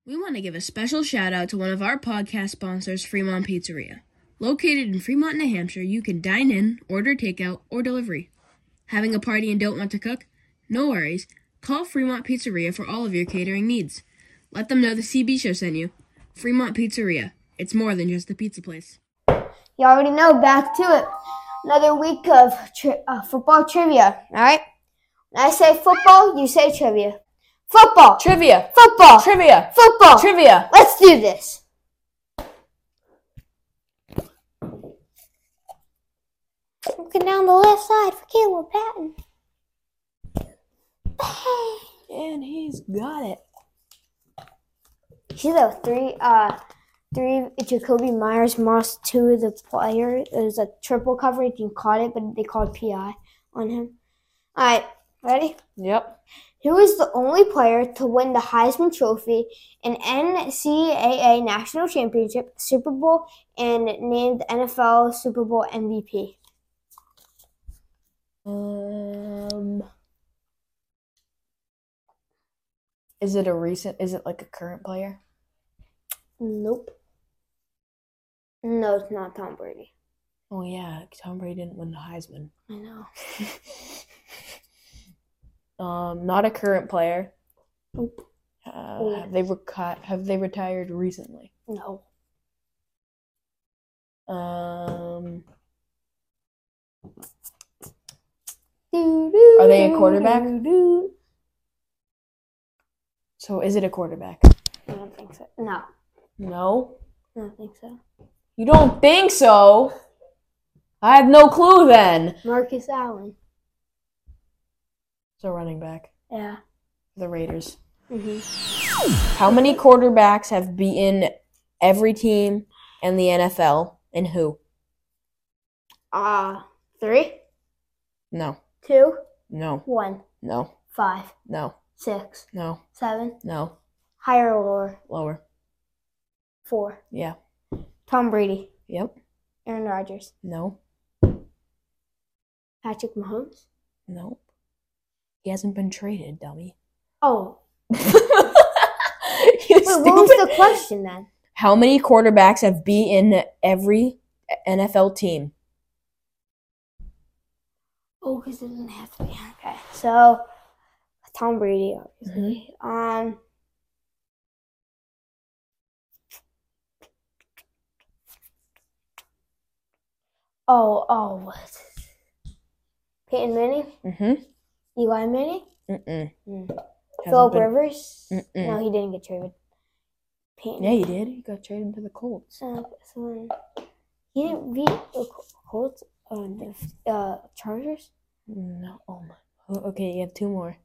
We want to give a special shout out to one of our podcast sponsors, Fremont Pizzeria. Located in Fremont, New Hampshire, you can dine in, order takeout, or delivery. Having a party and don't want to cook? No worries. Call Fremont Pizzeria for all of your catering needs. Let them know the CB Show sent you. Fremont Pizzeria. It's more than just a pizza place. You already know, back to it. Another week of football trivia, all right? When I say football, you say trivia. Football. Trivia. Football. Trivia. Football. Trivia. Let's do this. Looking down the left side for Caleb Patton. And he's got it. See the three Jacoby Myers-Moss, 2 of the player. It was a triple coverage. You caught it, but they called PI on him. All right, ready? Yep. Who is the only player to win the Heisman Trophy, an NCAA National Championship, Super Bowl, and named NFL Super Bowl MVP? Is it like a current player? Nope. No, it's not Tom Brady. Oh, yeah. Tom Brady didn't win the Heisman. I know. Not a current player. Nope. Have they retired recently? No. Are they a quarterback? So is it a quarterback? I don't think so. No. No? I don't think so. You don't think so? I have no clue then. Marcus Allen. So running back. Yeah. The Raiders. Mm-hmm. How many quarterbacks have beaten every team in the NFL and who? 3, No. 2, No. 1, No. 5, No. 6, No. 7, No. higher or lower? Lower. 4. Yeah. Tom Brady. Yep. Aaron Rodgers. No. Patrick Mahomes. Nope. He hasn't been traded, dummy. Oh. You Wait, what was the question then? How many quarterbacks have beaten every NFL team? Oh, because it doesn't have to be. Okay. So, Tom Brady, obviously. What? Peyton Manning? Mm-hmm. Eli Manning? Mm-mm. Phillip Rivers? Mm-mm. No, he didn't get traded. Peyton. Yeah, he did. He got traded to the Colts. So he didn't beat the Colts on the Chargers? No. Oh my. Okay, you have 2 more.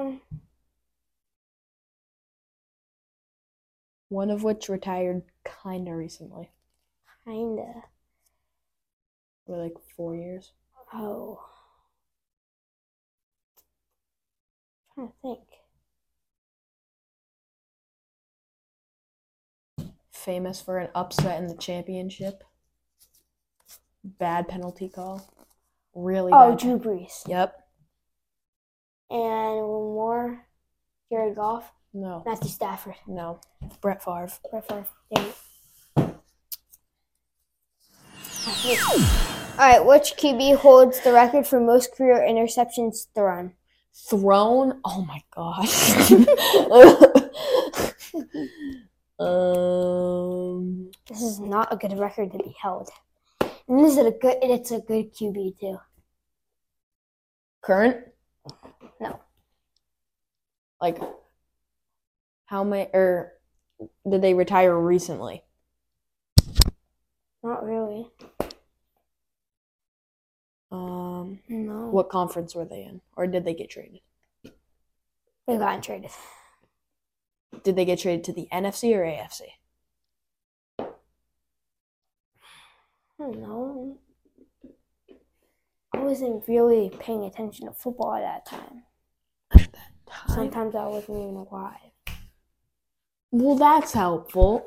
One of which retired kinda recently. Kinda. For like 4 years. Oh. I'm trying to think. Famous for an upset in the championship. Bad penalty call. Really bad. Oh, Drew Brees. Yep. And one more. Jared Goff. No. Matthew Stafford. No. Brett Favre. Brett Favre. Dang it. Alright, which QB holds the record for most career interceptions thrown? Thrown? Oh my gosh. This is not a good record to be held. And it's a good QB too. Current? No. Like, how many, or did they retire recently? Not really. No. What conference were they in? Or did they get traded? They got traded. Did they get traded to the NFC or AFC? I don't know. I wasn't really paying attention to football at that time. Sometimes I wasn't even alive. Well, that's helpful.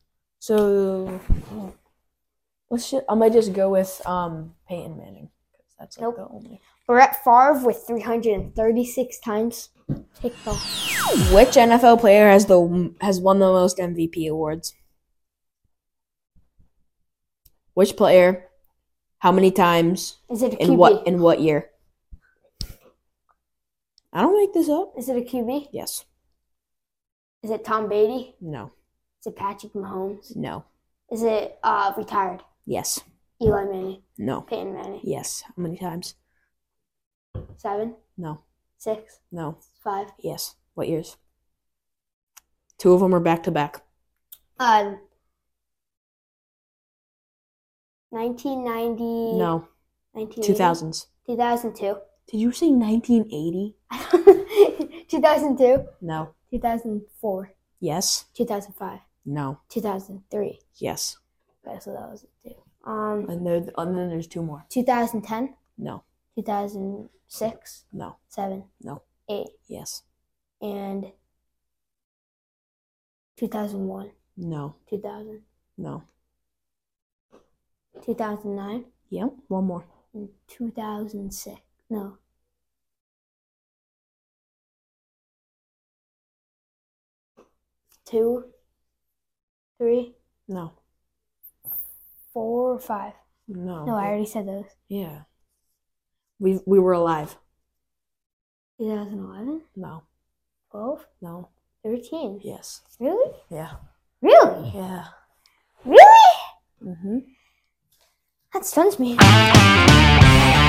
So I might just go with Peyton Manning. That's Nope. the only. Brett Favre with 336 times picked off. Which NFL player has won the most MVP awards? Which player? How many times? Is it a In QB? what year? I don't make this up. Is it a QB? Yes. Is it Tom Brady? No. Is it Patrick Mahomes? No. Is it retired? Yes. Eli Manning? No. Peyton Manning? Yes. How many times? 7? No. 6? No. 5? Yes. What years? 2 of them are back to back. 1990. No. 2000s. 2002. Did you say 1980? 2002. No. 2004. Yes. 2005. No. 2003. Yes. Okay, so that was it too. And then there's 2 more. 2010. No. 2006. No. 7. No. 8. Yes. And 2001. No. 2000. No. 2009. Yep. One more. And 2006. No. 2, 3, No. 4, or 5. No. No, I already said those. Yeah. We were alive. 2011. No. 12. No. 13. Yes. Really? Yeah. Really? Yeah. Really? Mm-hmm. That stuns me.